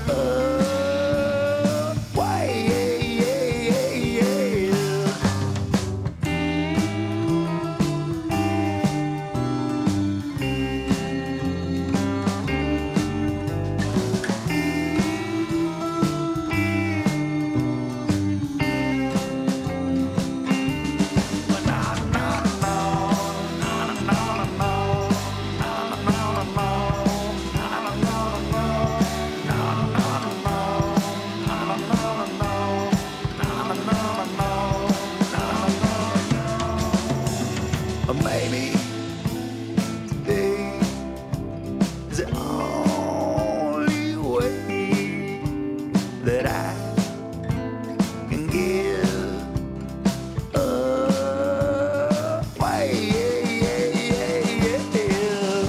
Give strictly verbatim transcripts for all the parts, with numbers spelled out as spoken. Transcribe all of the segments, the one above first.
Uh, why, yeah, yeah, yeah, Or maybe today is the only way that I can give up. Why, yeah, yeah, yeah, yeah.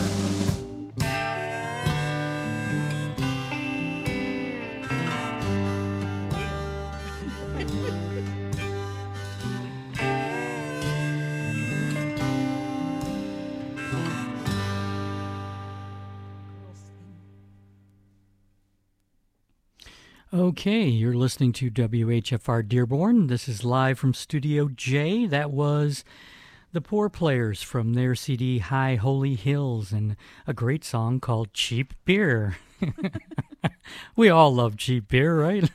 Okay, you're listening to W H F R Dearborn. This is live from Studio J. That was the Poor Players from their C D High Holy Hills and a great song called Cheap Beer. We all love cheap beer, right?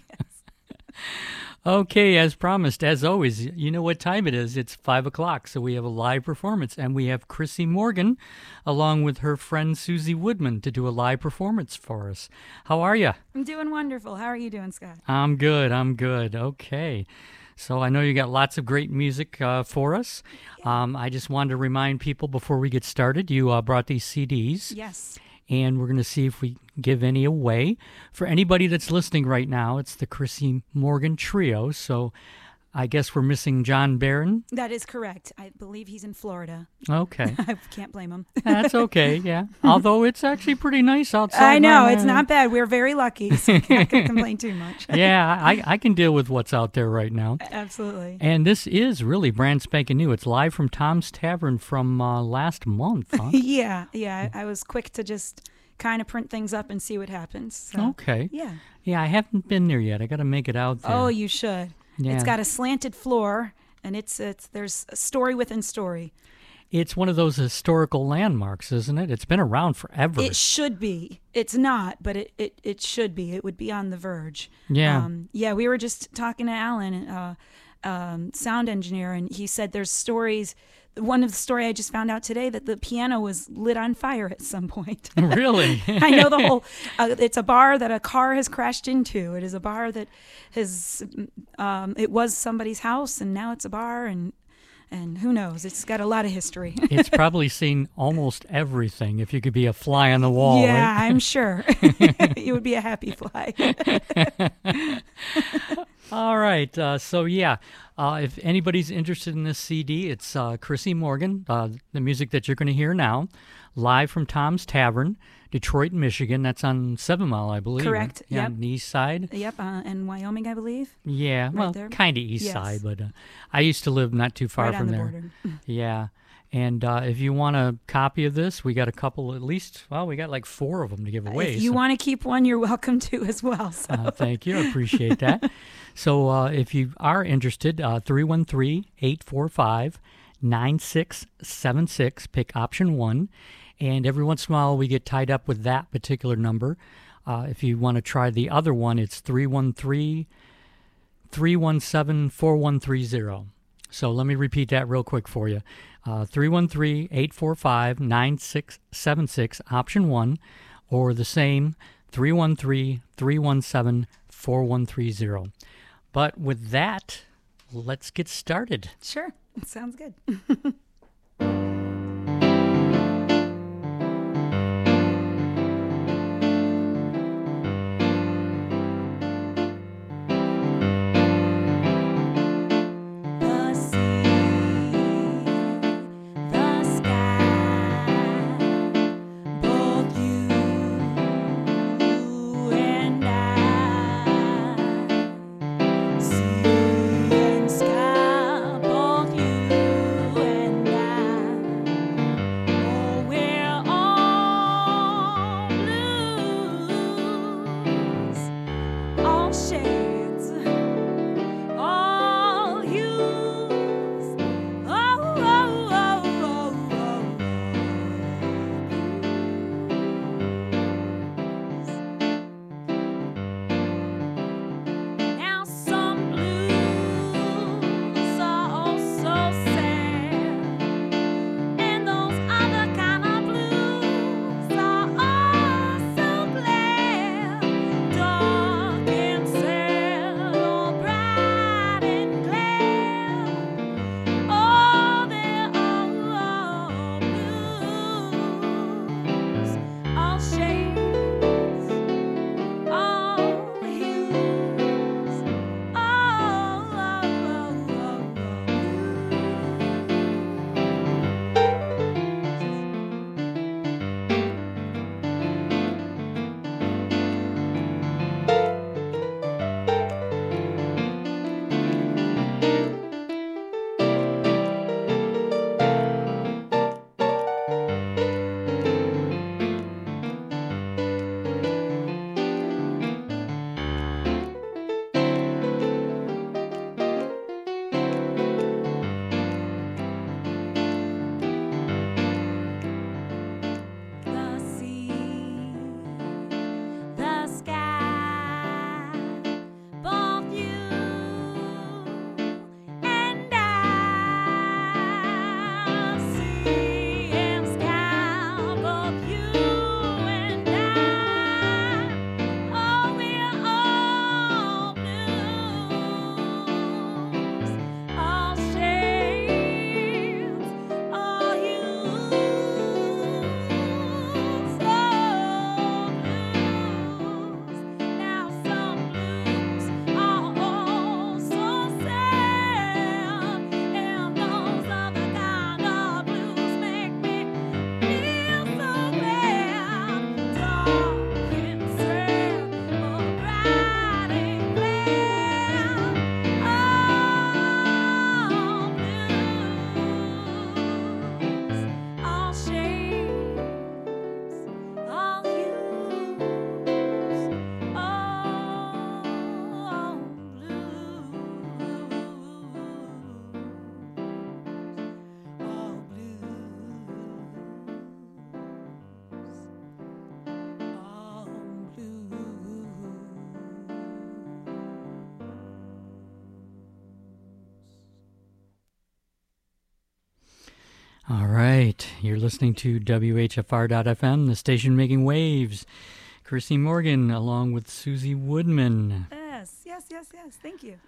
Okay, as promised, as always, you know what time it is. It's five o'clock, so we have a live performance, and we have Chrissy Morgan along with her friend Susie Woodman to do a live performance for us. How are you? I'm doing wonderful. How are you doing, Scott? I'm good, I'm good. Okay. So I know you got lots of great music uh, for us. Um, I just wanted to remind people before we get started, you uh, brought these C Ds. Yes. And we're going to see if we give any away. For anybody that's listening right now, it's the Chrissy Morgan Trio. So I guess we're missing John Barron. That is correct. I believe he's in Florida. Okay. I can't blame him. That's okay, yeah. Although it's actually pretty nice outside. I know. right It's now. not bad. We're very lucky, so can't complain too much. Yeah, I, I can deal with what's out there right now. Absolutely. And this is really brand spanking new. It's live from Tom's Tavern from uh, last month, huh? Yeah, yeah. I, I was quick to just kind of print things up and see what happens. So, Okay. yeah. Yeah, I haven't been there yet. I got to make it out there. Oh, you should. Yeah. It's got a slanted floor, and it's it's there's a story within story. It's one of those historical landmarks, isn't it? It's been around forever. It should be. It's not, but it, it, it should be. It would be on the verge. Yeah. Um, yeah, we were just talking to Alan, uh, um, sound engineer, and he said there's stories. One of the story I just found out today that the piano was lit on fire at some point. Really? I know the whole. Uh, it's a bar that a car has crashed into. It is a bar that has. Um, it was somebody's house, and now it's a bar, and and who knows? It's got a lot of history. It's probably seen almost everything. If you could be a fly on the wall. Yeah, right? I'm sure. You would be a happy fly. All right. Uh, so, yeah, uh, if anybody's interested in this C D, it's uh, Chrissy Morgan, uh, the music that you're going to hear now, live from Tom's Tavern, Detroit, Michigan. That's on Seven Mile, I believe. Correct, Right? Yeah, yep. on the east side. Yep, uh, in Wyoming, I believe. Yeah, well, there. kind of east Yes. side, but uh, I used to live not too far Right on from the there. border. Yeah. And uh, if you want a copy of this, we got a couple, at least, well, we got like four of them to give away. If you so- want to keep one, you're welcome to as well. So. Uh, thank you. I appreciate that. So uh, if you are interested, uh, three one three, eight four five, nine six seven six, pick option one. And every once in a while, we get tied up with that particular number. Uh, if you want to try the other one, it's three one three, three one seven, four one three zero. So let me repeat that real quick for you. Uh, three one three, eight four five, nine six seven six, option one, or the same, three one three, three one seven, four one three zero. But with that, let's get started. Sure, sounds good. The sea, the sky, both you and I. Sea and sky, both you and shades, all hues. Oh, oh, oh, oh, oh. Now some blues are oh so sad, and those other kind of blues are oh so glad. Dark and sad, or bright and glad. Oh, they're all blues, all shades, all hues. Oh, oh, oh, oh, oh. The sea, the sky, both you and I. Sea and sky, both you and I. Oh, we're all blues, all shades, all hues. Oh, blues. Now some blues are oh so sad, and those other kind of blues make me feel so glad. Dark and sad, or bright and glad. All blues, all shades, all hues. All blues, all blues, all All right. You're listening to W H F R dot F M, the station making waves. Chrissy Morgan along with Susie Woodman. Yes, yes, yes, yes. Thank you.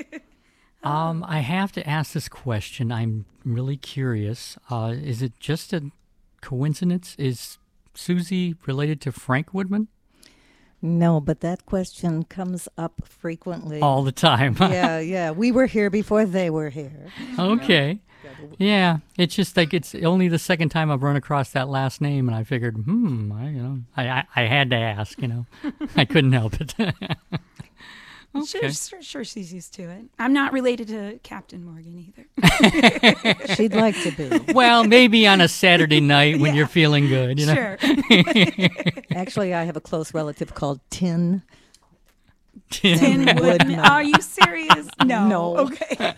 Um, I have to ask this question. I'm really curious. Uh, is it just a coincidence? Is Susie related to Frank Woodman? No, but that question comes up frequently. All the time. Yeah, yeah. We were here before they were here. Okay. Yeah, it's just like it's only the second time I've run across that last name, and I figured, hmm, I, you know, I, I, I had to ask, you know, I couldn't help it. Sure, Okay. sure, sure, she's used to it. I'm not related to Captain Morgan either. She'd like to be. Well, maybe on a Saturday night when Yeah. you're feeling good, you know. Sure. Actually, I have a close relative called Tin. Tin Tin Woodman. Woodman. Are you serious? No. No. Okay.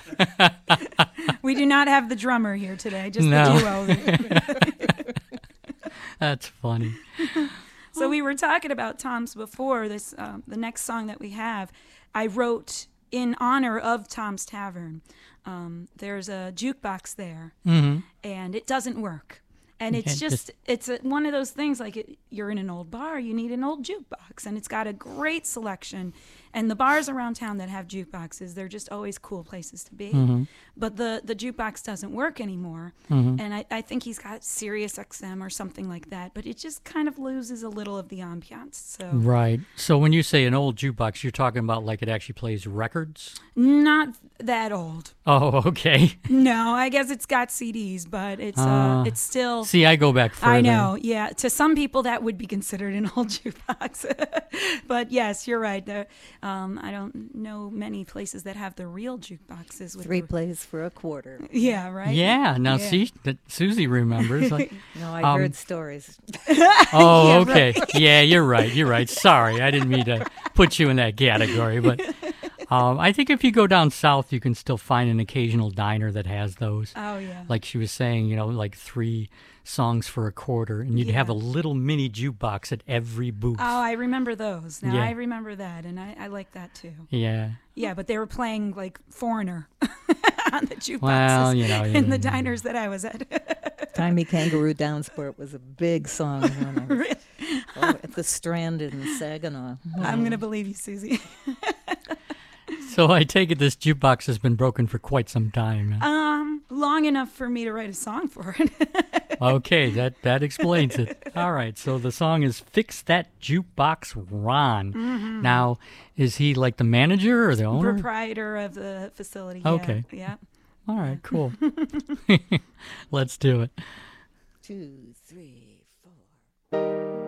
We do not have the drummer here today, just No. the duo. That's funny. So we were talking about Tom's before. This um, the next song that we have, I wrote in honor of Tom's Tavern. Um, there's a jukebox there, Hmm. and it doesn't work. And Okay, it's just, it's a, one of those things like it, you're in an old bar, you need an old jukebox. And it's got a great selection. And the bars around town that have jukeboxes, they're just always cool places to be. Mm-hmm. But the, the jukebox doesn't work anymore. And I, I think he's got Sirius X M or something like that. But it just kind of loses a little of the ambiance. So Right. So when you say an old jukebox, you're talking about like it actually plays records? not that old. Oh, okay. No, I guess it's got C Ds, but it's uh, Ah. it's still... See, I go back further. I know, yeah. To some people, that would be considered an old jukebox. But yes, you're right. The, Um, I don't know many places that have the real jukeboxes with Three the, plays for a quarter. yeah, right. Yeah. Now, Yeah. see, that Susie remembers. Like, No, I Um, heard stories. oh, Yeah, okay. Yeah, you're right. You're right. Sorry, I didn't mean to put you in that category, but um, I think if you go down south, you can still find an occasional diner that has those. Oh yeah. Like she was saying, you know, like three songs for a quarter, and you'd have a Yeah. little mini jukebox at every booth. Oh, I remember those. Now Yeah. I remember that, and I, I like that too. Yeah. Yeah, but they were playing like Foreigner on the jukeboxes Well, you know, in yeah. the diners that I was at. Timey Kangaroo Downsport was a big song when I was oh, at the Strand in Saginaw. I'm gonna believe you, Susie. So I take it this jukebox has been broken for quite some time. Um, long enough for me to write a song for it. Okay, that, that explains it. All right, so the song is Fix That Jukebox Ron. Mm-hmm. Now, is he like the manager or the owner? Proprietor of the facility. yeah, Okay. Yeah. All right, cool. Let's do it. Two, three, four.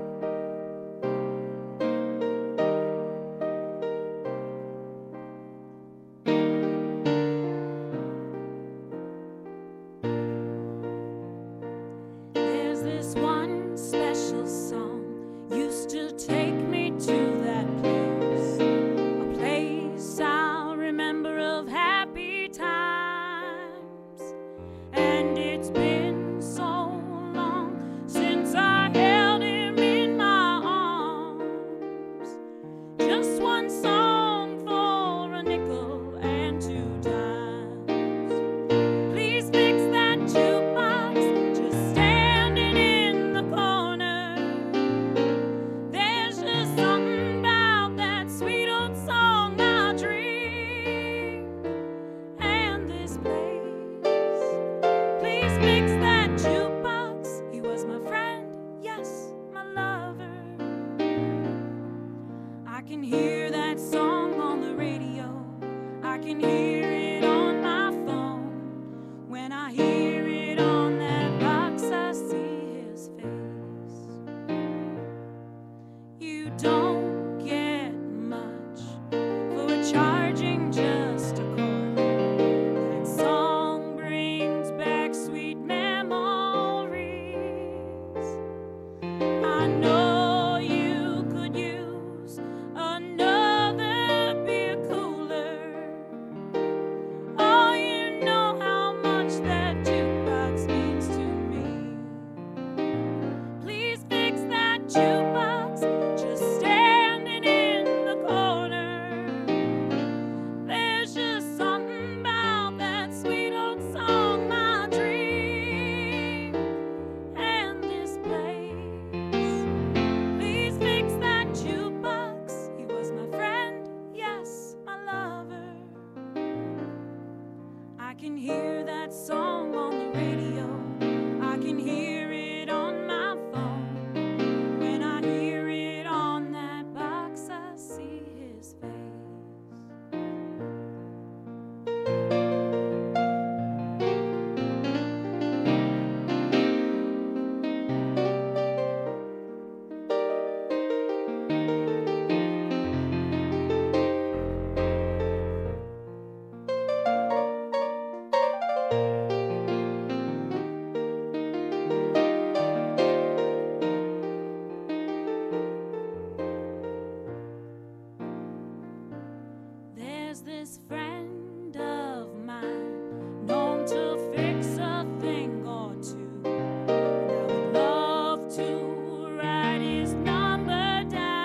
There's this one special song used to take me to that place, a place I'll remember of happy times. And it's been so long since I held him in my arms. Just one song for a nickel and two dimes. Please fix that jukebox, just standing in the corner. There's just something about that sweet old song I dream. And this place, please fix that jukebox. He was my friend, yes, my lover. I can hear that song on the radio. I can hear it on my phone. When I hear it on that box, I see his face. You don't get much for charging just a quarter. That song brings back sweet memories. I know you could use another beer cooler. Oh, you know how much that jukebox means to me. Please fix that jukebox, just standing in the corner. There's just something about that sweet old song I dream. And this place, please fix that jukebox. He was my friend, yes, my lover. I can hear that song on the radio. I can hear it on my phone. When I hear it on that box, I see his face. There's this friend of mine known to fix a thing or two. And I would love to write his number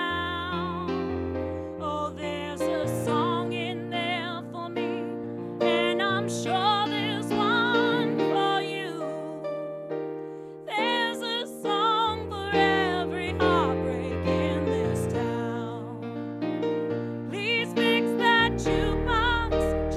down. Oh, there's a song in there for me, and I'm sure there's one for you. There's a song for every heartbreak in this town. Please fix that jukebox,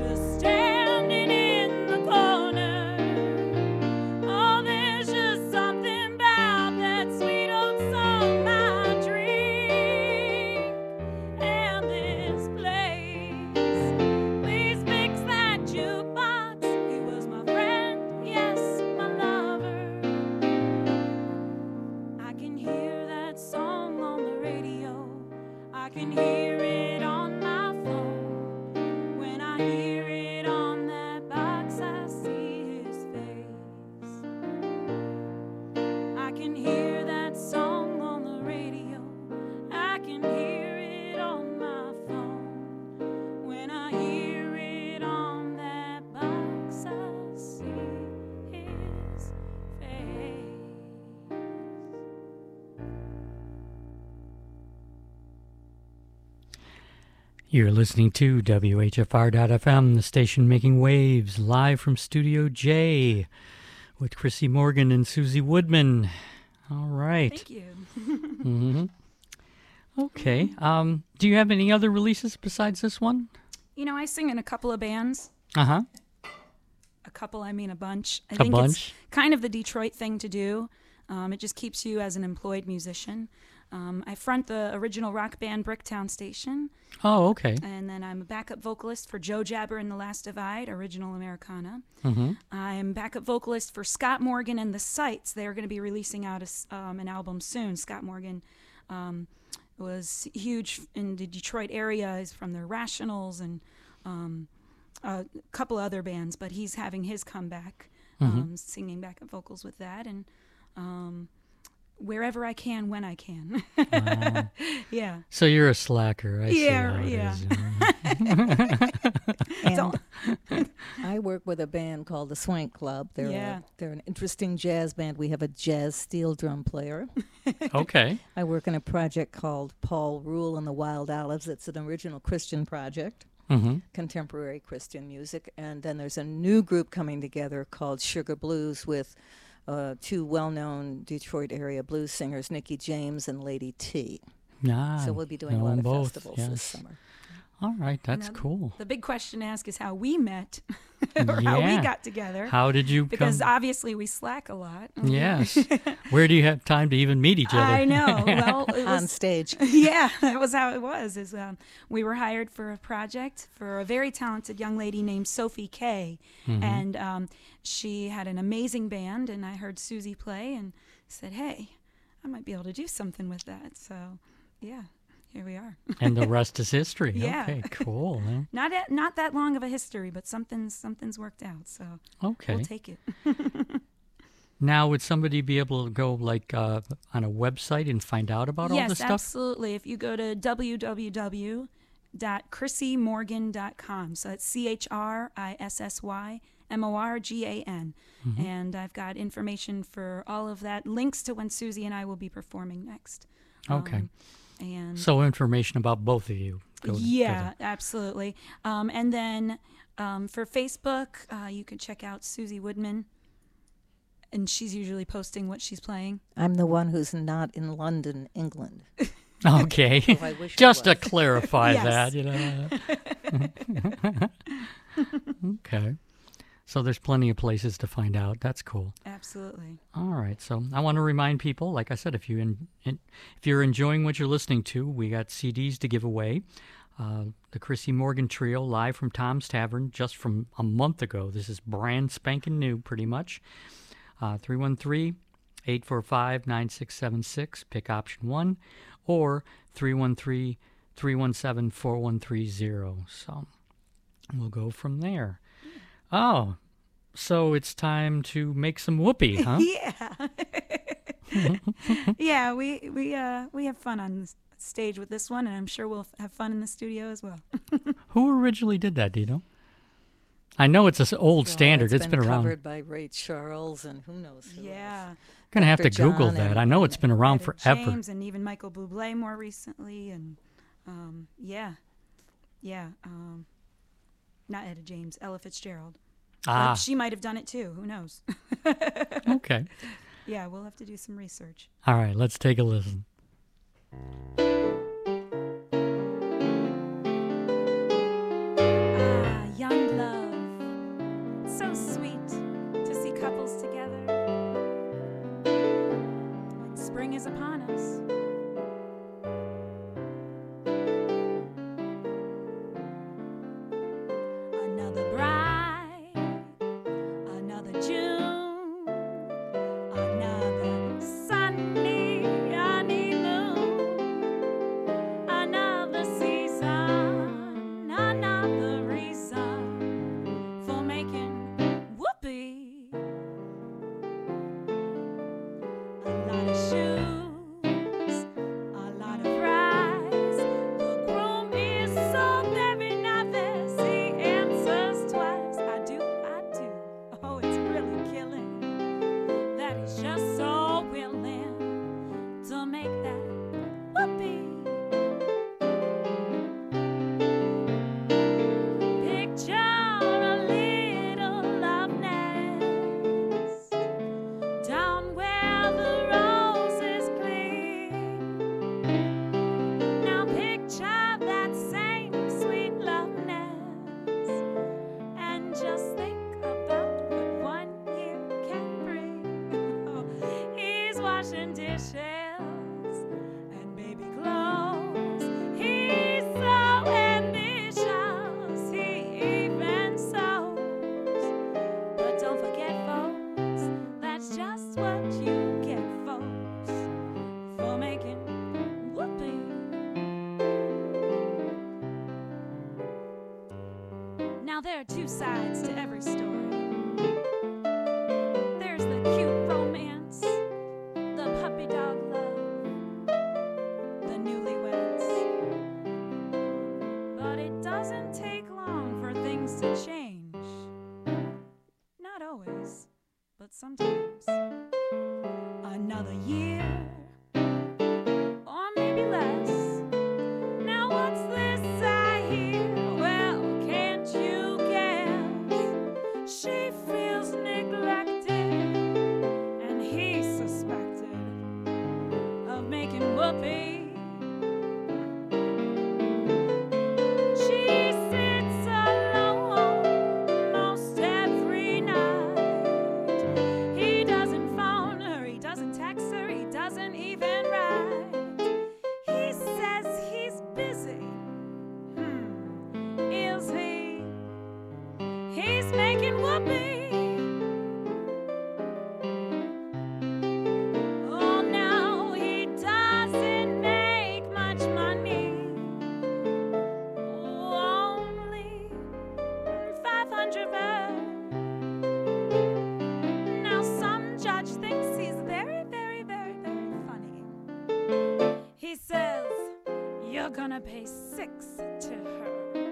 When I hear it on that box, I see his face. You're listening to W H F R dot F M, the station making waves, live from Studio J with Chrissy Morgan and Susie Woodman. All right. Thank you. hmm Okay. Um, do you have any other releases besides this one? You know, I sing in a couple of bands. Uh-huh. A couple, I mean a bunch. I A think bunch? it's kind of the Detroit thing to do. Um, it just keeps you as an employed musician. Um, I front the original rock band Bricktown Station, Oh, okay. and then I'm a backup vocalist for Joe Jabber and the Last Divide, original Americana. Mm-hmm. I'm backup vocalist for Scott Morgan and the Sights. They're going to be releasing out a s um, an album soon. Scott Morgan um, was huge in the Detroit area. He's from the Rationals and um, a couple other bands, but he's having his comeback, Mhm. um, singing backup vocals with that, and um, wherever I can, when I can. Wow. Yeah. So you're a slacker. I Yeah, see how it yeah. is. And I work with a band called the Swank Club. They're, Yeah. a, they're an interesting jazz band. We have a jazz steel drum player. Okay. I work on a project called Paul Rule and the Wild Olives. It's an original Christian project, Mm-hmm. contemporary Christian music. And then there's a new group coming together called Sugar Blues with uh, two well-known Detroit area blues singers, Nikki James and Lady T. Ah, So we'll be doing a know lot them of both, festivals yes. this summer. All right. That's Now, cool. The big question to ask is how we met, or how we Yeah. got together. How did you Because come? obviously we slack a lot. Yes. Where do you have time to even meet each other? I know. Well, it On was, stage. yeah, that was how it was. Is um, we were hired for a project for a very talented young lady named Sophie Kay, Mhm. and um, she had an amazing band. And I heard Susie play and said, "Hey, I might be able to do something with that." So, yeah, here we are. And the rest is history. Yeah. Okay, cool. huh? Not a, not that long of a history, but something's something's worked out. So Okay. we'll take it. Now, would somebody be able to go like uh, on a website and find out about all Yes, this stuff? absolutely. If you go to w w w dot chrissy morgan dot com, so it's C H R I S S Y M O R G A N, Mm-hmm. and I've got information for all of that, links to when Susie and I will be performing next. Okay. Um, and So information about both of you. Go to- yeah, absolutely. Um, and then um, for Facebook, uh, you can check out Susie Woodman, and she's usually posting what she's playing. I'm the one who's not in London, England. Okay. Oh, I wish I Just to was. clarify Yes. that, you know. Okay. So there's plenty of places to find out. That's cool. Absolutely. All right. So I want to remind people, like I said, if you in, in, if you're enjoying what you're listening to, we got C Ds to give away. Uh, the Chrissy Morgan Trio live from Tom's Tavern just from a month ago. This is brand spanking new, pretty much. Uh, three one three, eight four five, nine six seven six. Pick option one, or three one three, three one seven, four one three zero. So we'll go from there. Oh, so it's time to make some whoopee, huh? Yeah. Yeah, we we uh we have fun on the stage with this one, and I'm sure we'll f- have fun in the studio as well. Who originally did that, do you know? I know it's an old Well, standard. it's it's been, been around. covered by Ray Charles and who knows who else. Yeah. Gonna have to Doctor Google John that. and- I know it's been around Etta forever. James and even Michael Bublé more recently, and um yeah, yeah. Um, not Etta James, Ella Fitzgerald. Or Ah, she might have done it too. Who knows? okay. Yeah, we'll have to do some research. All right, let's take a listen. Ah, young love. So sweet to see couples together. When spring is upon us. Another bride, another June, another sunny honeymoon. and dishes and baby clothes. He's so ambitious, he even sews. But don't forget, folks, that's just what you get, folks, for making whoopee. Now there are two sides to every story. There's the cute romance, the puppy dog love, the newlyweds. But it doesn't take long for things to change. Not always, but sometimes. Another year, or maybe less. Now what's this I hear? Well, can't you guess? She feels neglected, and he's suspected of making whoopee. She sits alone most every night. He doesn't phone her, he doesn't text her, he doesn't even write. He says he's busy. Hmm, is he? He's making whoopee. Oh, no, he doesn't make much money. Oh, only five hundred birds. Now some judge thinks he's very, very, very, very funny. He says, you're gonna pay six to her.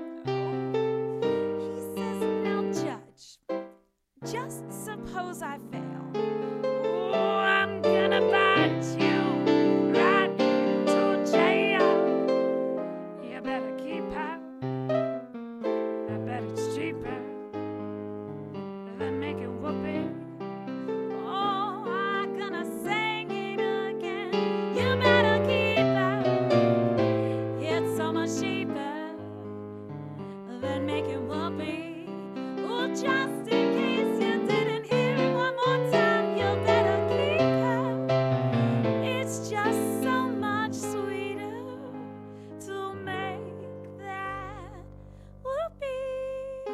He says, now judge, just suppose I fail. Oh, I'm gonna bite you right into jail. You better keep her. I bet it's cheaper than making whoopee. Oh, I'm gonna sing it again. You better keep her. It's so much cheaper than making whoopee. Oh, just in case you didn't hear it one more time, you better keep her. It's just so much sweeter to make that whoopee.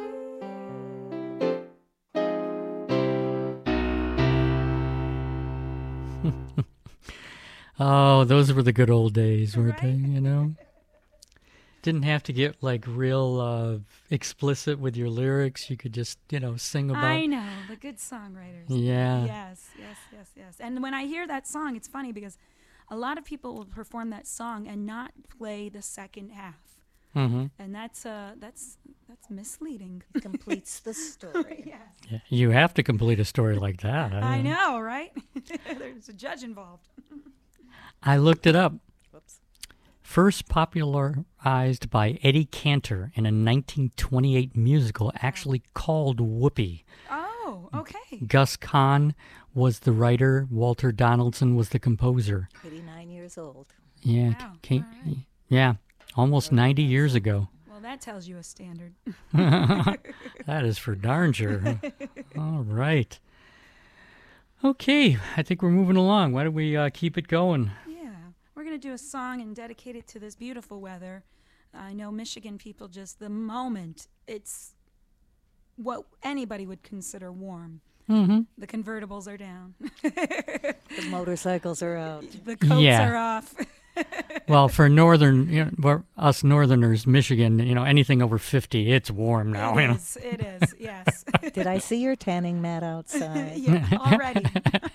Oh, those were the good old days, weren't they? Right? You know? Didn't have to get like real uh, explicit with your lyrics. You could just, you know, sing about. I know, the good songwriters. Yeah. Yes, yes, yes, yes. And when I hear that song, it's funny because a lot of people will perform that song and not play the second half. hmm And that's uh that's that's misleading. Completes the story. Yes. Yeah, you have to complete a story like that. I mean, know, right? There's a judge involved. I looked it up. Whoops. First popularized by Eddie Cantor in a nineteen twenty-eight musical actually called Whoopee. Oh, okay. Gus Kahn was the writer. Walter Donaldson was the composer. eighty-nine years old. Yeah, Wow, ca- all right. yeah, almost ninety years ago. Well, that tells you a standard. That is for darn sure. All right. Okay, I think we're moving along. Why don't we uh, keep it going? Yeah. We're going to do a song and dedicate it to this beautiful weather. I know Michigan people just, the moment it's what anybody would consider warm, Mm-hmm. the convertibles are down. The motorcycles are out. The coats Yeah. are off. Well, for northern, you know, for us northerners, Michigan, you know, anything over fifty, it's warm now. It You know? is, it is, yes. Did I see your tanning mat outside? Yeah, already.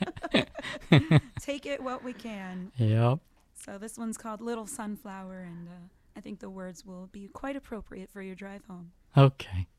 Take it what we can. Yep. So this one's called Little Sunflower, and uh, I think the words will be quite appropriate for your drive home. Okay.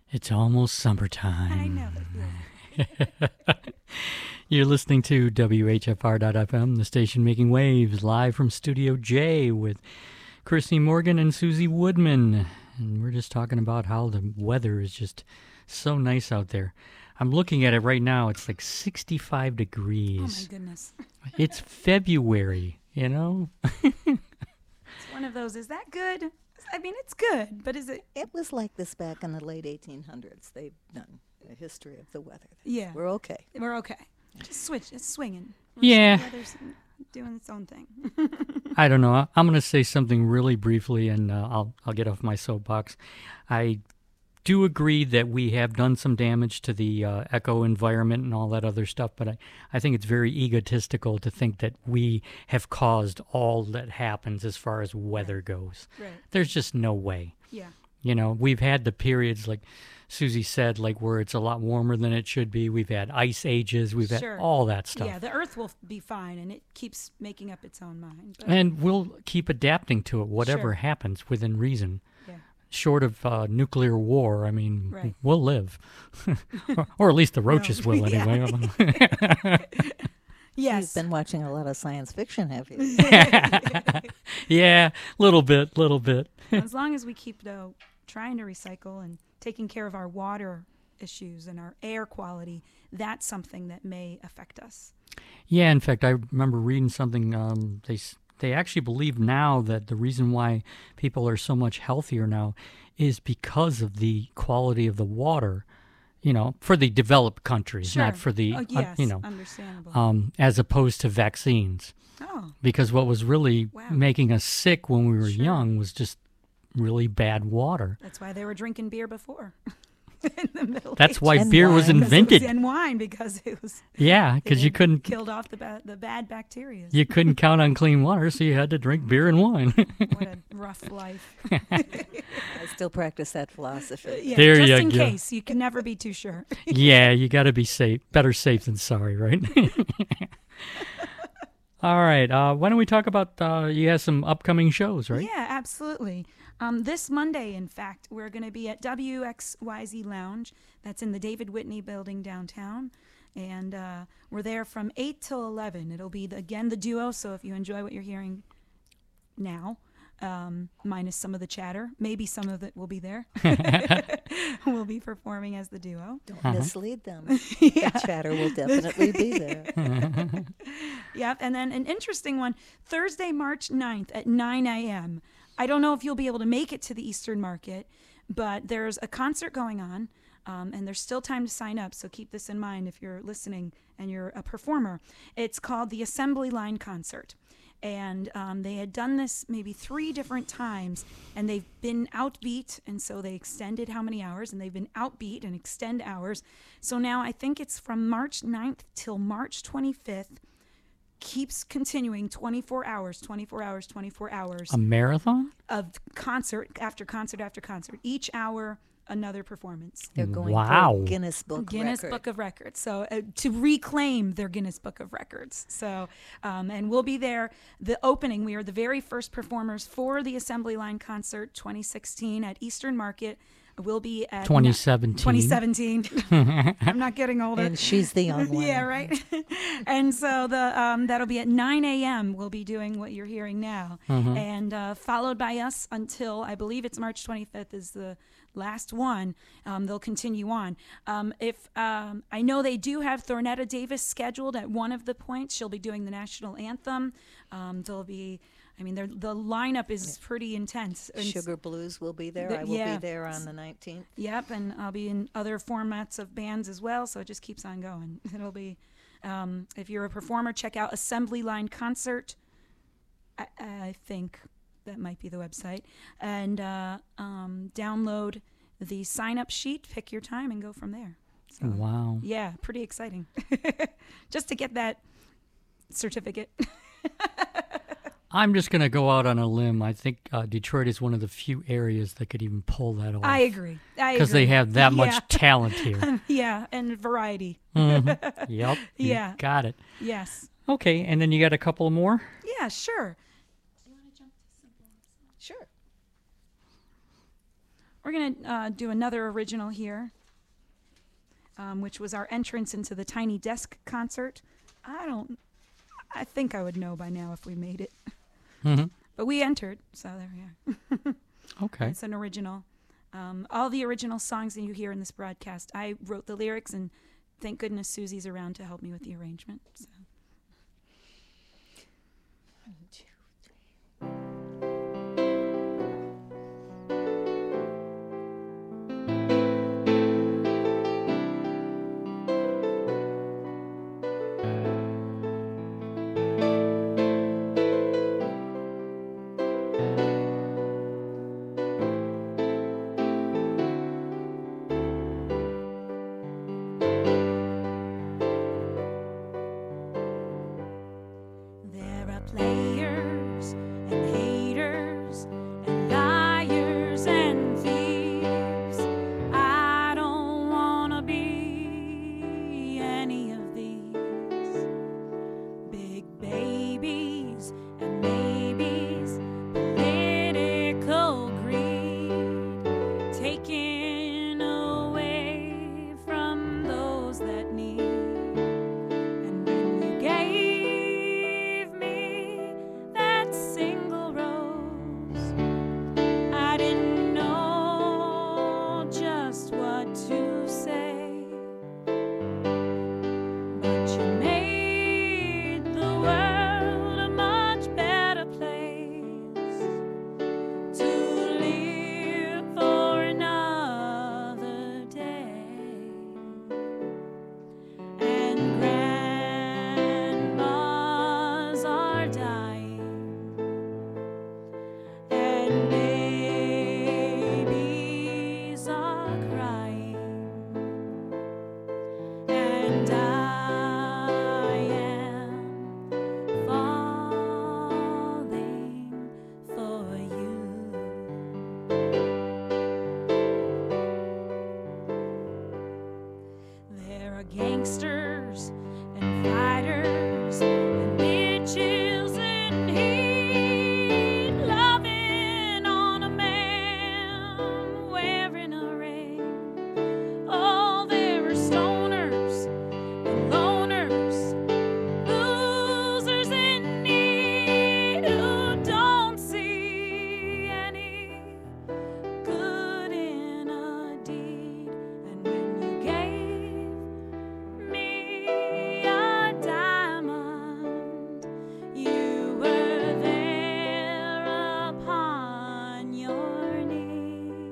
It's almost summertime. I know. It feels You're listening to W H F R dot F M, the station making waves, live from Studio J with Chrissy Morgan and Susie Woodman. And we're just talking about how the weather is just so nice out there. I'm looking at it right now. It's like sixty-five Oh, degrees. my goodness. It's February, you know? It's one of those, is that good? I mean, it's good, but is it? It was like this back in the late eighteen hundreds. They've done a history of the weather. Yeah. We're okay. We're okay. Just switch. It's swinging. Yeah. The weather's doing its own thing. I don't know. I- I'm going to say something really briefly, and uh, I'll I'll get off my soapbox. I do agree that we have done some damage to the uh, eco environment and all that other stuff, but I, I think it's very egotistical to think that we have caused all that happens as far as weather goes. Right. There's just no way. Yeah. You know, we've had the periods, like Susie said, like where it's a lot warmer than it should be. We've had ice ages. We've Sure. had all that stuff. Yeah, the Earth will f- be fine, and it keeps making up its own mind. But, And we'll keep adapting to it, whatever Sure. happens within reason. yeah. Short of uh, nuclear war, I mean, Right. we'll live. or, or at least the roaches No. will, Yeah. anyway. Yes. You've been watching a lot of science fiction, have you? Yeah, little bit, little bit. As long as we keep, though, trying to recycle and taking care of our water issues and our air quality, that's something that may affect us. Yeah, in fact, I remember reading something. Um, they s- they actually believe now that the reason why people are so much healthier now is because of the quality of the water. You know, for the developed countries, Sure. not for the Oh, uh, yes, you know, understandable. um, as opposed to vaccines. oh, Because what was really Wow. making us sick when we were Sure. young was just really bad water. that's why they were drinking beer before. In the Middle That's Ages. why And beer was wine. Because it was- invented. and wine because it was Yeah, they because you had couldn't killed off the ba- the bad bacteria. you couldn't count on clean water, so you had to drink beer and wine. What a rough life. I still practice that philosophy. Yeah, There just you in go. case. You can never be too sure. Yeah, you got to be safe. Better safe than sorry, right? All right. Uh, why don't we talk about uh, you have some upcoming shows, right? Yeah, absolutely. Um, this Monday, in fact, we're going to be at W X Y Z Lounge. That's in the David Whitney building downtown. And uh, we're there from eight till eleven. It'll be, the, again, the duo. So if you enjoy what you're hearing now, um, minus some of the chatter, maybe some of it will be there. We'll be performing as the duo. Don't Uh-huh. mislead them. The chatter will definitely be there. Yep. And then an interesting one, Thursday, March ninth at nine a.m. I don't know if you'll be able to make it to the Eastern Market, but there's a concert going on, um, and there's still time to sign up, so keep this in mind if you're listening and you're a performer. It's called the Assembly Line Concert. And um, they had done this maybe three different times, and they've been outbeat, and so they extended how many hours, and they've been outbeat and extend hours. So now I think it's from March ninth till March twenty-fifth, keeps continuing twenty-four hours, twenty-four hours, twenty-four hours A marathon? of concert after concert after concert. Each hour, another performance. They're going Wow. for Guinness Book Guinness Record. Book of Records. So uh, to reclaim their Guinness Book of Records. So, um, and we'll be there. The opening, we are the very first performers for the Assembly Line Concert twenty sixteen at Eastern Market. We'll be at twenty seventeen. twenty seventeen. I'm not getting older. And she's the young one. Yeah, right. And so the um, that'll be at nine a.m. We'll be doing what you're hearing now, and uh, followed by us until I believe it's March twenty-fifth is the last one. Um, they'll continue on. Um, if um, I know they do have Thornetta Davis scheduled at one of the points, she'll be doing the national anthem. Um, there'll be. I mean, they're- the lineup is pretty intense. And s- Sugar Blues will be there. The- I will yeah. be there on the nineteenth. Yep, and I'll be in other formats of bands as well, so it just keeps on going. It'll be, um, if you're a performer, check out Assembly Line Concert. I, I think that might be the website. And uh, um, download the sign-up sheet, pick your time, and go from there. So, Wow. yeah, pretty exciting. Just to get that certificate. I'm just going to go out on a limb. I think uh, Detroit is one of the few areas that could even pull that off. I agree. I Because they agree. have that Yeah. much talent here. Yeah, and variety. Mhm. Yep. you Yeah. Got it. Yes. Okay, and then you got a couple more? Yeah, sure. Sure. We're going to uh, do another original here, um, which was our entrance into the Tiny Desk concert. I don't, I think I would know by now if we made it. Mm-hmm. But we entered, so there we are. Okay. It's an original. Um, all the original songs that you hear in this broadcast, I wrote the lyrics, and thank goodness Susie's around to help me with the arrangement. So. One, two, three. There are players and haters and liars and thieves. I don't wanna be any of these. Big babies and maybes, political greed, taking away from those that need. And when you gave me that single rose, I didn't know just what to say. But you made the world a much better place to live for another day. And grandmas are dying, and babies are crying, and I am falling for you. There are gangsters and fighters and bitches in heat, loving on a man wearing a ring. Oh, there are stoners and loners, losers in need who don't see any good in a deed. And when you gave me a diamond, you were there upon your knee.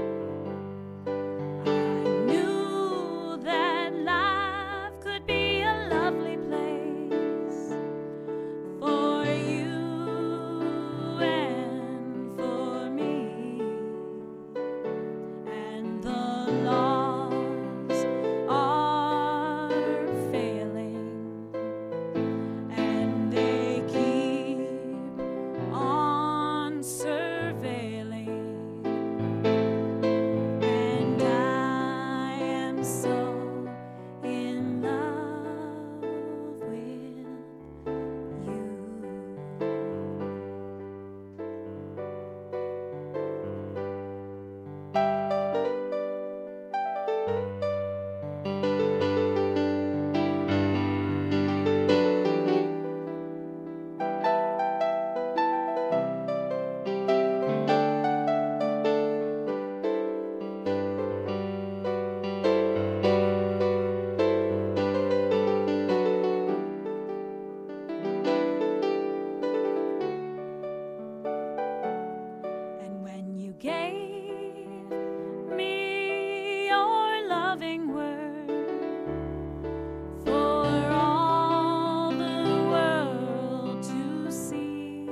I knew that life could be a lovely place for you and for me. And the laws are failing, and they keep on surveilling, and I am so in love with you. And when you gave me your loving word for all the world to see,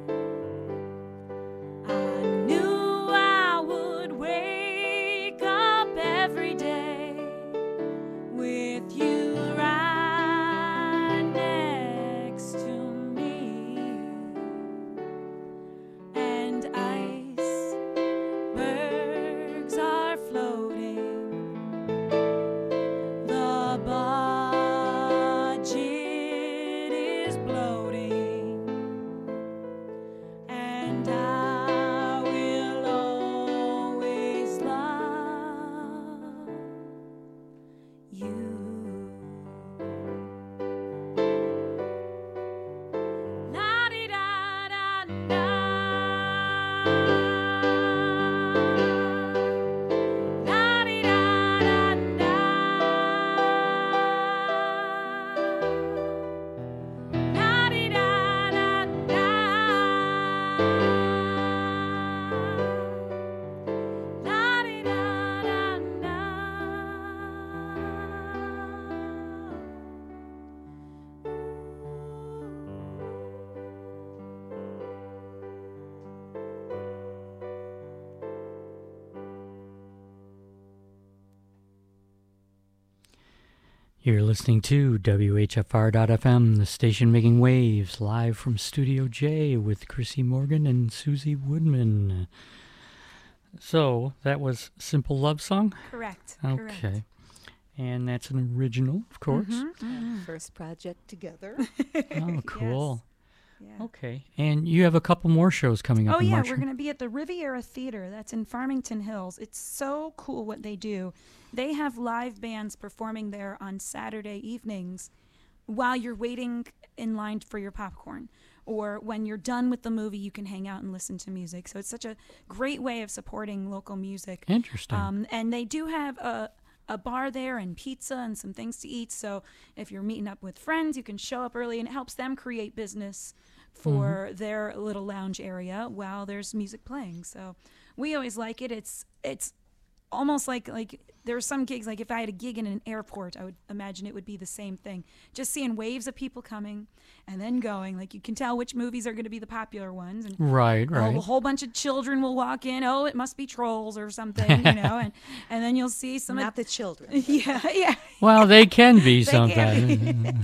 I knew I would wake up every day with you right next to me. And icebergs are floating, the budget is bloating, and I will always You're listening to W H F R dot F M, the station making waves, live from Studio J with Chrissy Morgan and Susie Woodman. So, that was Simple Love Song? Correct. Okay. Correct. And that's an original, of course. Mhm. First project together. Oh, cool. Yeah. Okay. And you have a couple more shows coming up Oh in yeah, March. we're going to be at the Riviera Theater. That's in Farmington Hills. It's so cool what they do. They have live bands performing there on Saturday evenings while you're waiting in line for your popcorn. Or when you're done with the movie, you can hang out and listen to music. So it's such a great way of supporting local music. Interesting. Um, and they do have a a bar there and pizza and some things to eat. So if you're meeting up with friends, you can show up early, and it helps them create business for Mm-hmm. their little lounge area while there's music playing. So we always like it. It's it's almost like like there are some gigs, like if I had a gig in an airport, I would imagine it would be the same thing. Just seeing waves of people coming and then going, like you can tell which movies are going to be the popular ones, and right, a right. whole bunch of children will walk in. Oh, it must be Trolls or something, you know, and and then you'll see some Not of the children. yeah, yeah. Well, they can be They can sometimes.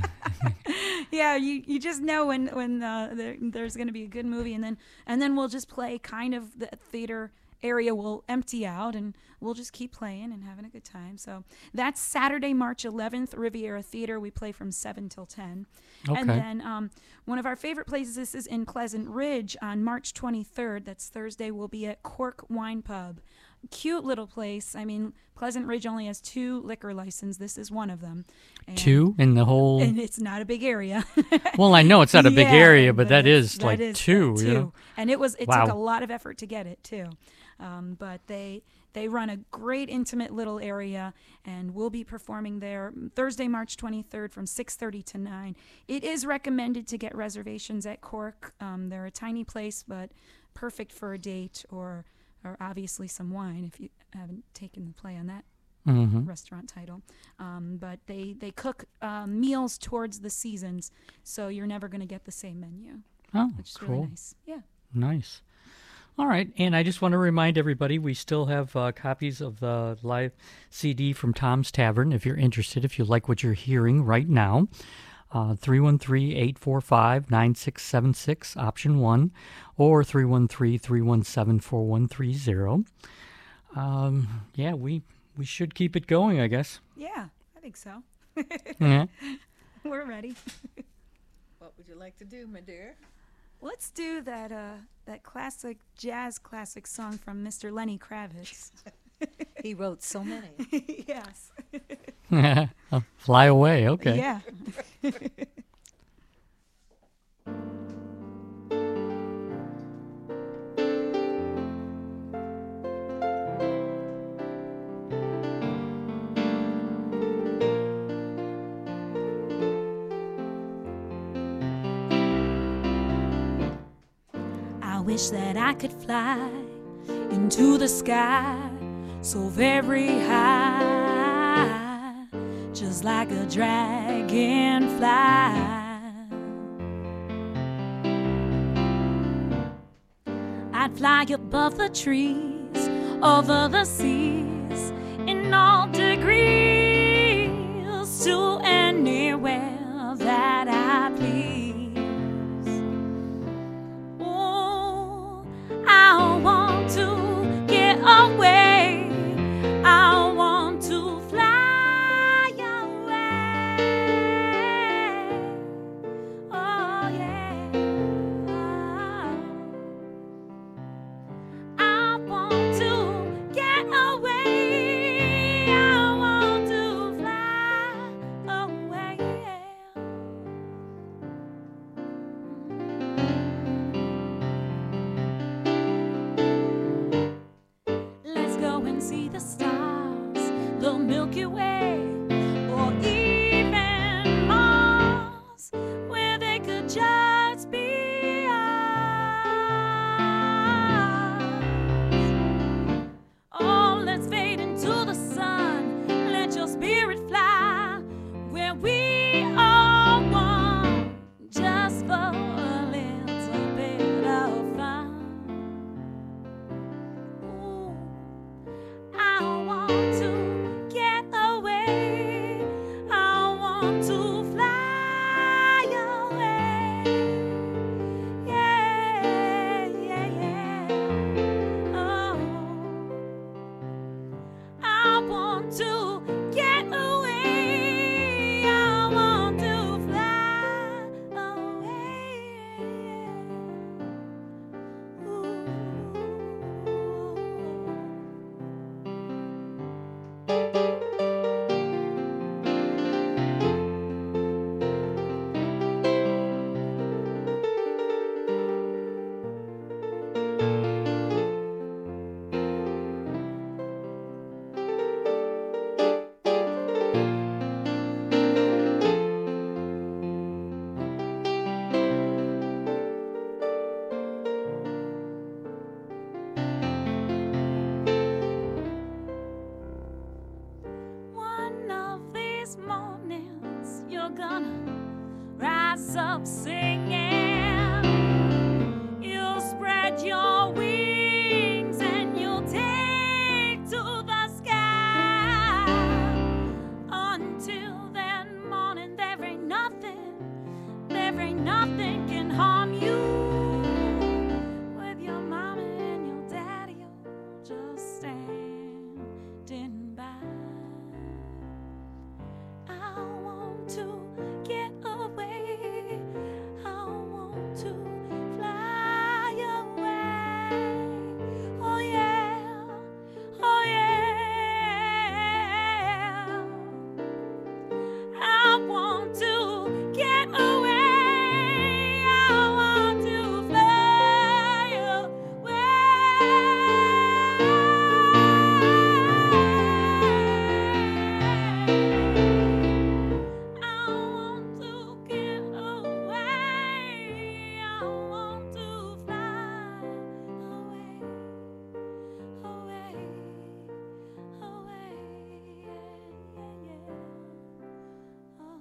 Yeah, you, you just know when when uh, there, there's going to be a good movie, and then and then we'll just play kind of the theater area will empty out, and we'll just keep playing and having a good time. So that's Saturday, March eleventh, Riviera Theater. We play from seven till ten. Okay. And then um, one of our favorite places, this is in Pleasant Ridge on March twenty-third. That's Thursday. We'll be at Cork Wine Pub. Cute little place. I mean, Pleasant Ridge only has two liquor licenses. This is one of them. And, Two in the whole. And it's not a big area. Well, I know it's not a big Yeah, area, but that it's- is that like is, uh, two. two. You know? And it was it Wow. took a lot of effort to get it too. Um, but they they run a great intimate little area, and we'll be performing there Thursday, March twenty-third from six thirty to nine. It is recommended to get reservations at Cork. Um, they're a tiny place, but perfect for a date or or obviously some wine if you haven't taken the play on that Mm-hmm. restaurant title. Um, but they, they cook um, meals towards the seasons, so you're never going to get the same menu, Oh, which is cool. really nice. Yeah. Nice. All right. And I just want to remind everybody we still have uh, copies of the live C D from Tom's Tavern if you're interested, if you like what you're hearing right now. Uh, three one three, eight four five, nine six seven six, option one, or three one three, three one seven, four one three zero. Um, yeah, we, we should keep it going, I guess. Yeah, I think so. Yeah. We're ready. What would you like to do, my dear? Let's do that uh, that classic jazz classic song from Mister Lenny Kravitz. He wrote so many. Yes. Oh, fly away. Okay. Yeah. I wish that I could fly into the sky so very high, just like a dragonfly. I'd fly above the trees, over the seas, in all degrees, to anywhere that I please. Oh, I want to get away. I want to fly away. Oh, yeah. I want to get away. I want to fly away. Let's go and see the stars, the Milky Way, or even Mars, where they could just be ours. Oh, let's fade into the sun, let your spirit fly, where we are one, just for a little bit of fun. Ooh, I want to get away. want to get away. I want to fly away. Ooh. One of these mornings, you're gonna rise up singing. You'll spread your wings and you'll take to the sky. Until then morning, there ain't nothing, there ain't nothing can harm you. With your mama and your daddy, you'll just standing by. I want to get away. I want to fly away. Oh yeah, oh yeah. I want to get away. I want to fly away. I want to get away. I want to fly away, away, away. Yeah, yeah, yeah. Oh.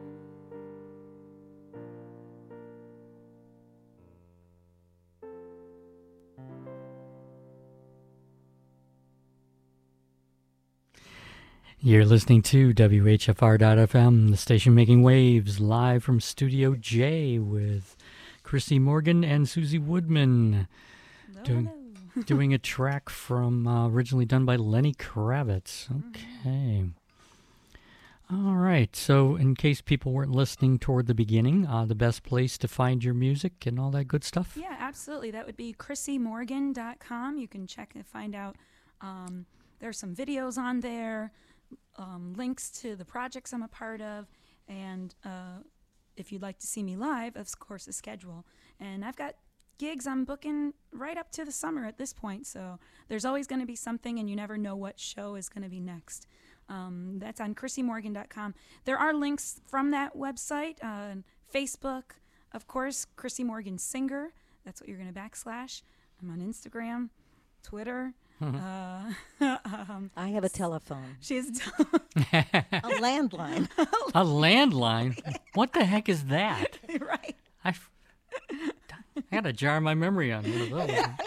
You're listening to W H F R dot F M, the station making waves, live from Studio J with Chrissy Morgan and Susie Woodman, Hello, doing hello. doing a track from uh, originally done by Lenny Kravitz. Okay. All right. So, in case people weren't listening toward the beginning, uh, the best place to find your music and all that good stuff. Yeah, absolutely. That would be chrissy morgan dot com. You can check and find out. Um, there's some videos on there, um, links to the projects I'm a part of, and uh, if you'd like to see me live, of course, the schedule. And I've got gigs I'm booking right up to the summer at this point, so there's always going to be something, and you never know what show is going to be next. Um, that's on chrissy morgan dot com. There are links from that website, uh, Facebook, of course, Chrissy Morgan Singer. That's what you're going to backslash. I'm on Instagram, Twitter. uh, um, I have a telephone, she's a landline. A landline? What the heck is that? right. I, f- I got to jar my memory on one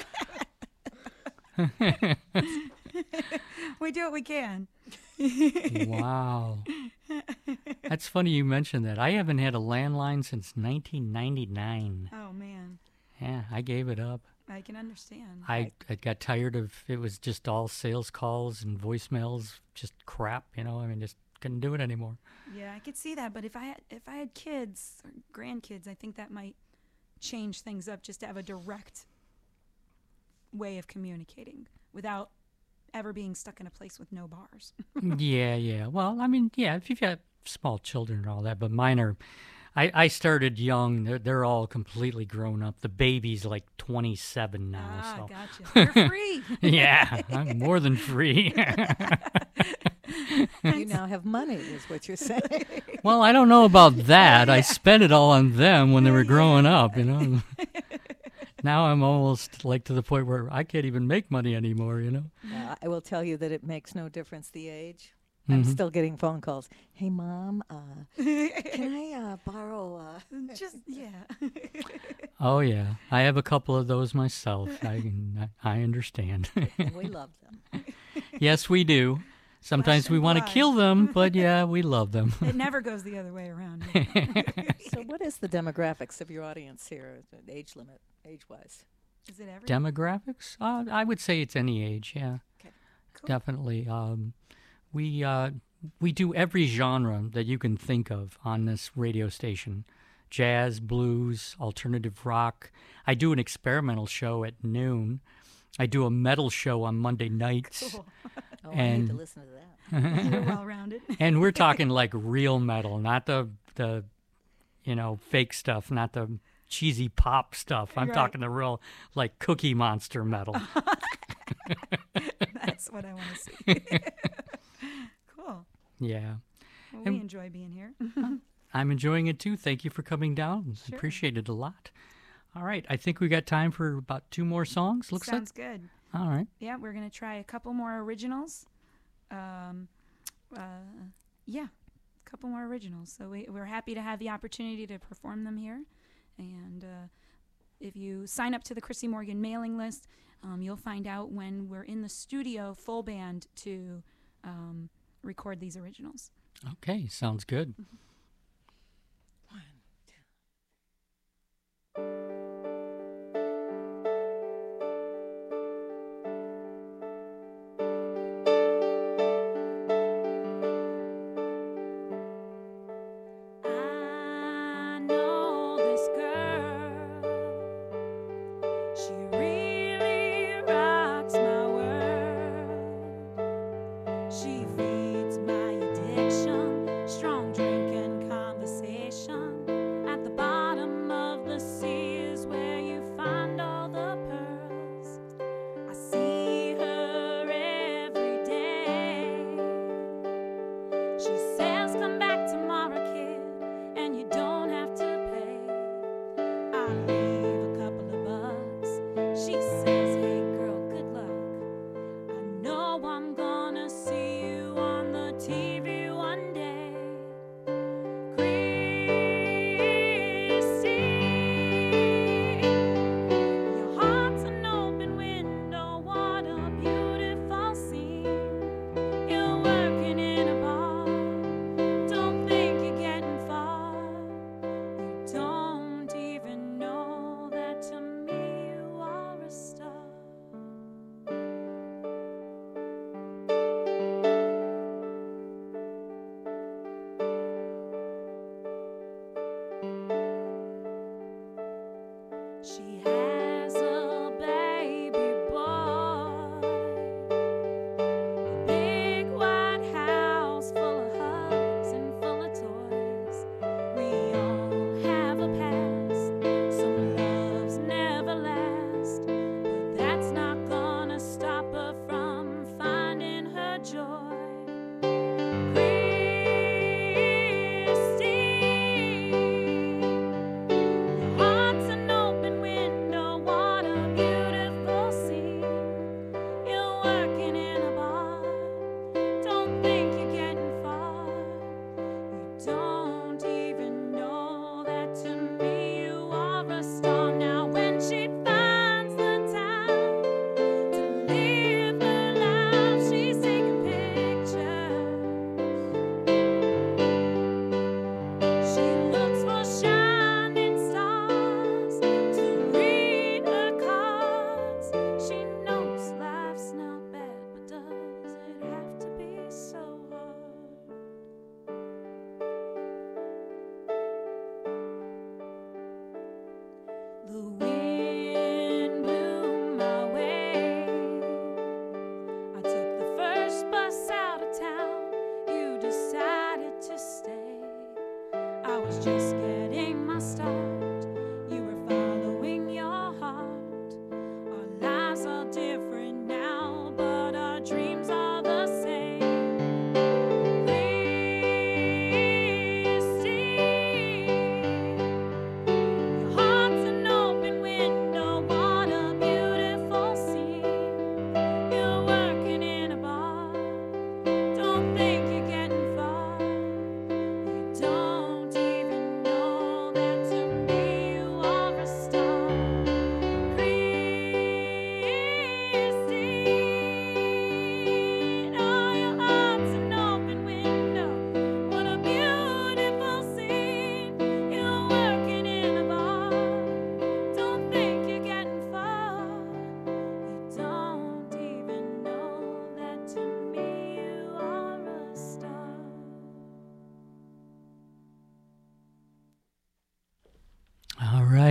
of those. We do what we can. Wow. That's funny you mentioned that. I haven't had a landline since nineteen ninety-nine. Oh man, Yeah, I gave it up. I can understand. I, I got tired of it was just all sales calls and voicemails, just crap, you know. I mean, just couldn't do it anymore. Yeah, I could see that. But if I had, if I had kids or grandkids, I think that might change things up. Just to have a direct way of communicating without ever being stuck in a place with no bars. Yeah, yeah. Well, I mean, yeah, if you've got small children and all that, but mine are. I, I started young. They're, they're all completely grown up. The baby's like twenty-seven now. Ah, so. gotcha. You're free. Yeah, I'm more than free. You now have money, is what you're saying. Well, I don't know about that. I spent it all on them when they were growing up, you know. Now I'm almost like to the point where I can't even make money anymore, you know. Uh, I will tell you that it makes no difference the age. I'm Mhm. still getting phone calls. Hey, Mom, uh, can I uh, borrow? Uh, Just yeah. Oh yeah, I have a couple of those myself. I can, I I understand. we love them. Yes, we do. Sometimes Flesh we and want to blood. kill them, but yeah, we love them. It never goes the other way around. So, what is the demographics of your audience here? The age limit, age-wise? Is it every? Demographics? Uh, I would say it's any age. Yeah, Okay. Cool. definitely. Um, we uh, we do every genre that you can think of on this radio station: jazz, blues, alternative rock. I do an experimental show at noon. I do a metal show on Monday nights. Cool. Oh, I need to And- listen to that. You're well rounded. And we're talking like real metal, not the the you know fake stuff, not the cheesy pop stuff. I'm Right. talking the real like Cookie Monster metal. That's what I want to see. Cool. Yeah, Well, And- we enjoy being here. I'm enjoying it too. Thank you for coming down. Sure. Appreciate it a lot. All right, I think we got time for about two more songs. Looks Sounds good. like. All right. Yeah, we're gonna try a couple more originals. Um, uh, yeah, a couple more originals. So we, we're happy to have the opportunity to perform them here. And uh, if you sign up to the Chrissy Morgan mailing list, um, you'll find out when we're in the studio full band to um, record these originals. Okay, sounds good. I know this girl. She really rocks my world. She feeds my addiction, strong drinking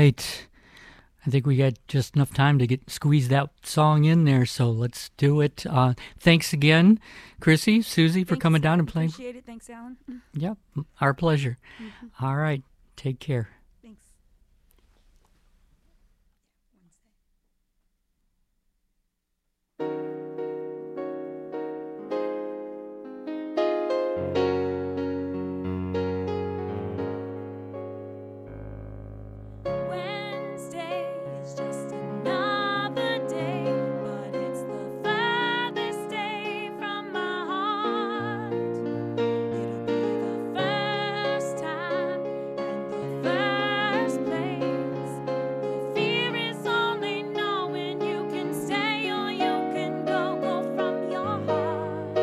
right. I think we got just enough time to get squeeze that song in there, so let's do it. Uh, thanks again, Chrissy, Susie, for Thanks, coming down and playing. Appreciate it. Thanks, Alan. Yep, our pleasure. Mm-hmm. All right, take care. Thanks. Wednesday is just another day, but it's the furthest day from my heart. It'll be the first time and the first place. The fear is only knowing you can stay or you can go, go from your heart.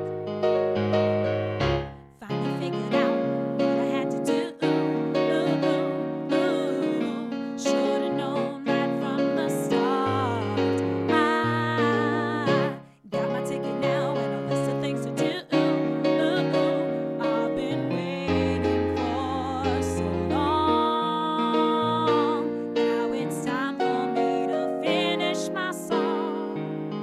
Finally figured out what I had to do. Should've known that from the start. I got my ticket now and a list of things to do. I've been waiting for so long. Now it's time for me to finish my song.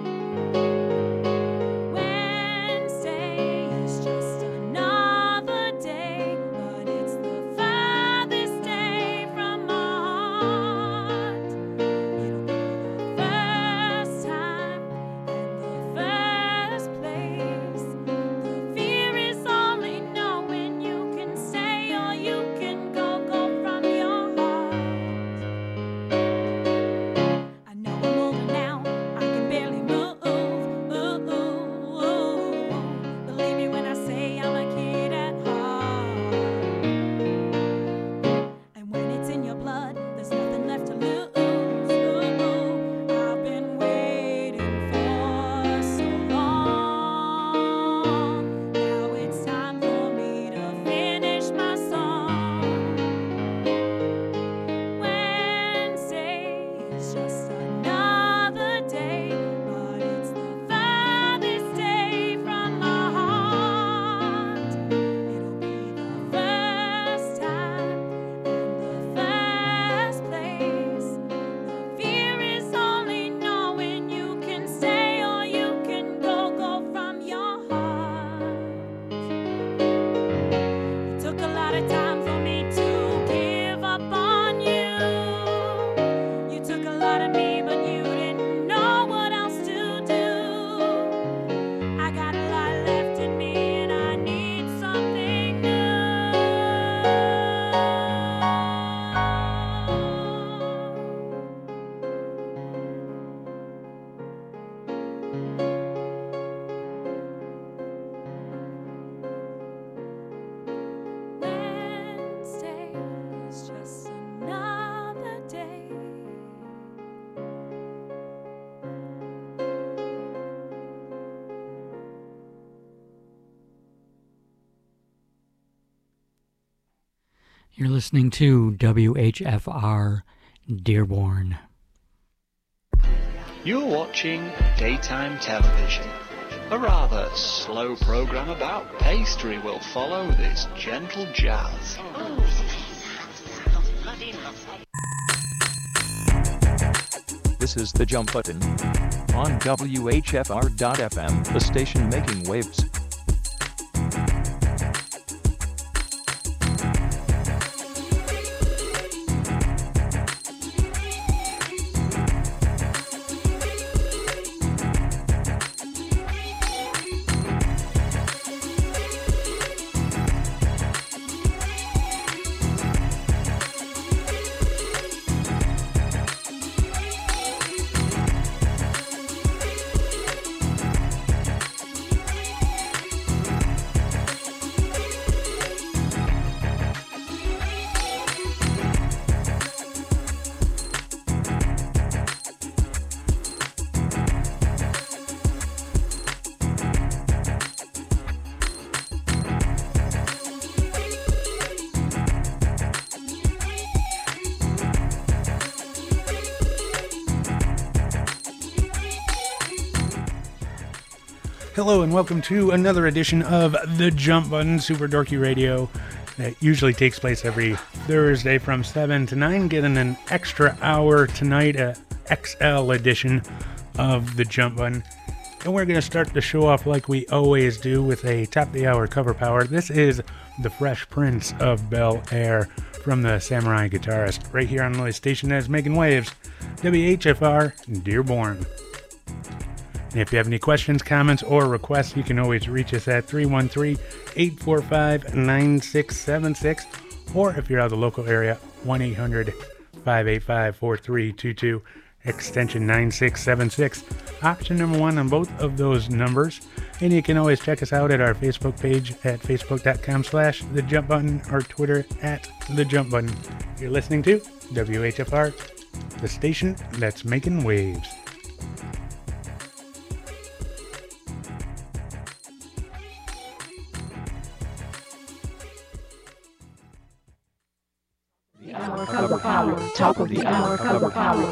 Wednesday is just another day, but it's the farthest day from my heart. It'll be the first time and the first place. The fear is only knowing you can stay or you can go, go from your heart. I know I'm older now, I can barely move. Believe me when I say I'm a kid at heart. And when it's in your blood, there's nothing left to lose. I've been waiting for so long. Now it's time for me to finish my song. Wednesday is just another day, but it's the farthest day from my heart. It'll be the first time and the first place. The fear is only knowing you can stay or you can go, go from your heart. It took a lot of time for me to give up on you. You took a lot of me, but you didn't know what else to do. I got a lot left in me and I need something new. Wednesday is just another day. You're listening to W H F R Dearborn. You're watching daytime television. A rather slow program about pastry will follow this gentle jazz. This is the Jump Button on W H F R dot F M, the station making waves. Hello and welcome to another edition of The Jump Button, Super Dorky Radio. that usually takes place every Thursday from seven to nine, getting an extra hour tonight, a X L edition of The Jump Button. And we're going to start the show off like we always do with a top of the hour cover power. This is The Fresh Prince of Bel-Air from the Samurai Guitarist, right here on the station that is making waves, W H F R Dearborn. And if you have any questions, comments, or requests, you can always reach us at three one three, eight four five, nine six seven six, or if you're out of the local area, one eight hundred, five eight five, four three two two, extension nine six seven six, option number one on both of those numbers. And you can always check us out at our Facebook page at facebook.com slash The Jump Button or Twitter at The Jump Button. You're listening to W H F R, the station that's making waves. The hour cover power, top of the hour cover power.